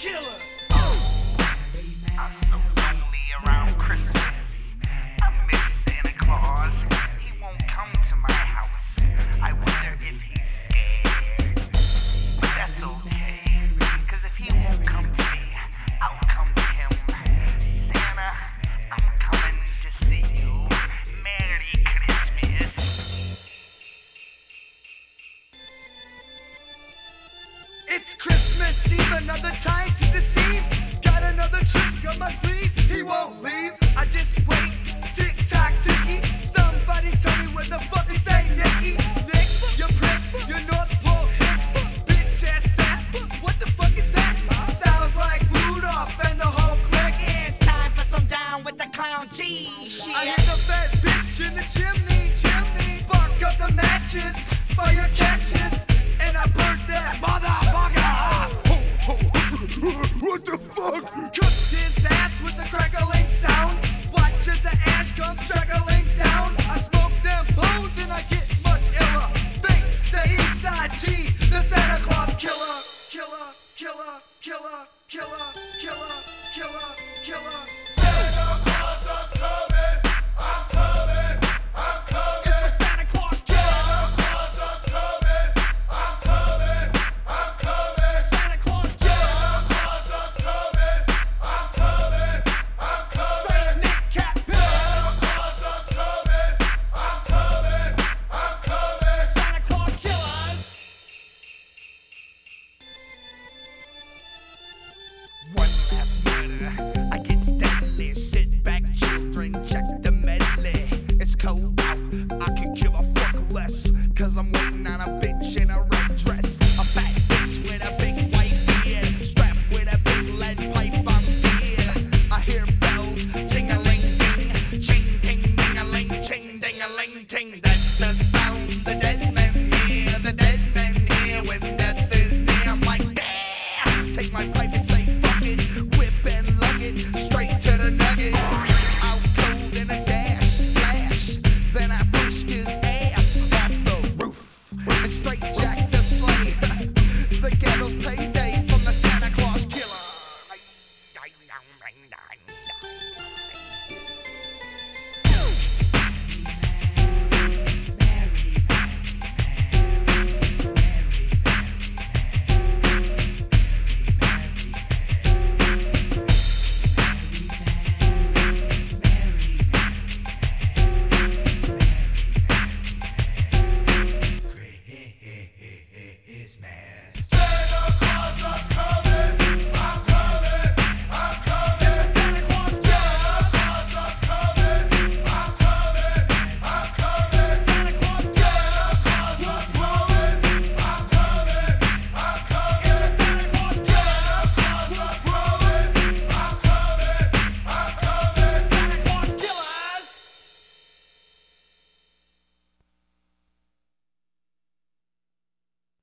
killer. I'm so lonely around Christmas. I miss Santa Claus. He won't come to my house. I wonder if he's scared. But that's okay, cause if he won't come to me, I'll come to him. Santa, I'm coming to see you. Merry Christmas. It's Christmas Eve, another time to deceive. Got another trick up my sleeve. He won't leave. I just wait. Tick tock ticky. Somebody tell me where the fuck is Saint Nicky. Nick, you prick, your North Pole hick, bitch ass sap. What the fuck is that? Sounds like Rudolph and the whole clique. It's time for some down with the clown G shit. I hear the fat bitch in the chimney. Spark up the matches, fire catches, and I burnt that motherfucker. What the fuck? Cooked his ass with a crackling sound. Watch as the ash comes trickling down. I smoke them bones and I get much iller. Think the Eastside G, the Santa Claus killer. Killer, killer, killer, killer, killer, killer, killer. Santa Claus, I'm coming, I'm coming, I'm coming. It's the Santa Claus killer. Santa Claus, I'm coming, I'm coming, I'm coming. Santa Claus killer. Santa Claus, I'm coming, I'm coming, I'm coming. Saint Nick Cat Santa Claus, I'm coming, I'm coming, I'm coming. Santa Claus killers. One last murder, I get deadly. Sit back, children, check the medley. It's cold out, I could give a fuck less, cause I'm waiting on a bitch in a red dress. A fat bitch with a big white beard, strapped with a big lead pipe, I'm here. I hear bells, jing-a-ling-ding, ching-ting-ding-a-ling, ching-ding-a-ling-ting. That's the sound the dead men hear, the dead men hear when death is near. I'm like, damn, take my pipe